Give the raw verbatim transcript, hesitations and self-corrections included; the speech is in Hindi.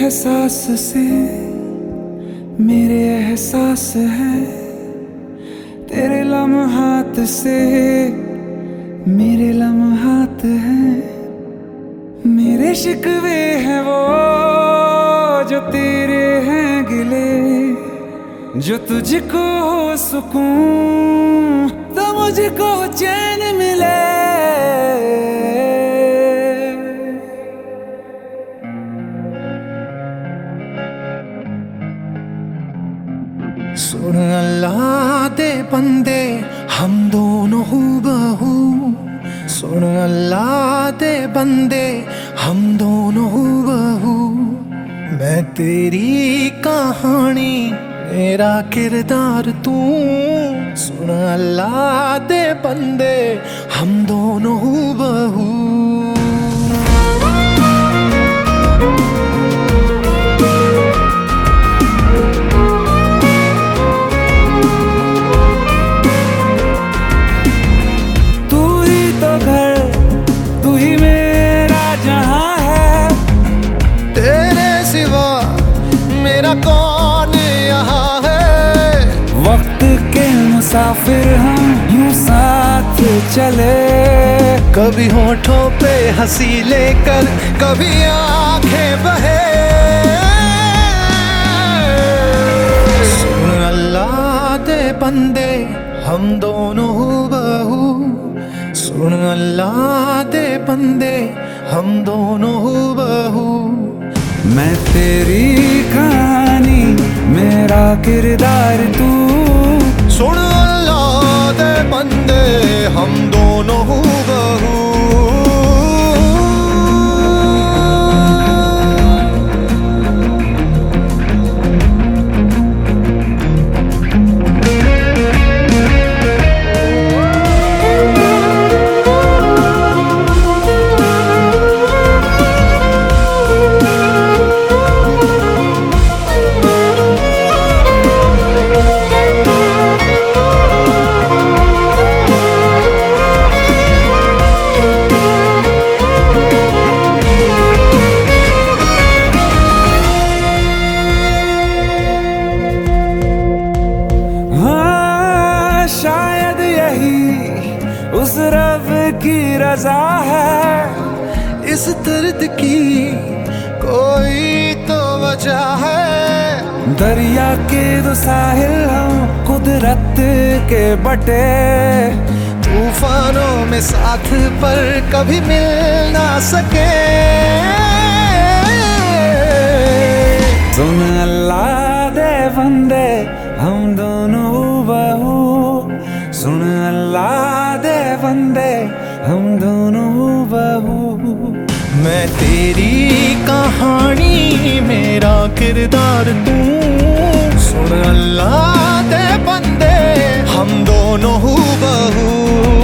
एहसास से मेरे एहसास है, तेरे लम्हात से मेरे लम्हात हैं। मेरे शिकवे हैं वो जो तेरे हैं गिले, जो तुझको हो सुकून तो मुझको चैन मिले। सुन अल्लाह दे बंदे हम दोनों हूबहू, सुन अल्लाह दे बंदे हम दोनों हूबहू। मैं तेरी कहानी मेरा किरदार तू, सुन अल्लाह दे बंदे हम दोनों हूबहू। कौन यहाँ है वक्त के मुसाफिर हम यूं साथ चले, कभी होठों पे हंसी लेकर कभी आंखें बहे। सुन अल्लाह दे बंदे हम दोनों हूबहू, सुन अल्लाह दे बंदे हम दोनों हूबहू। मैं तेरी कहानी मेरा किरदार तू, सुन अल्लाह दे बंदे हम दोनों हूबहू। शायद यही उस रब की रजा है, इस दर्द की कोई तो वजह है। दरिया के दो साहिल हम कुदरत के बटे, तूफानों में साथ पर कभी मिल ना सके। सुन अल्लाह दे बंदे हम दोनों हूबहू, सुन अल्लाह दे बंदे हम दोनों हूबहू। मैं तेरी कहानी मेरा किरदार तू, सुन अल्लाह दे बंदे हम दोनों हूबहू।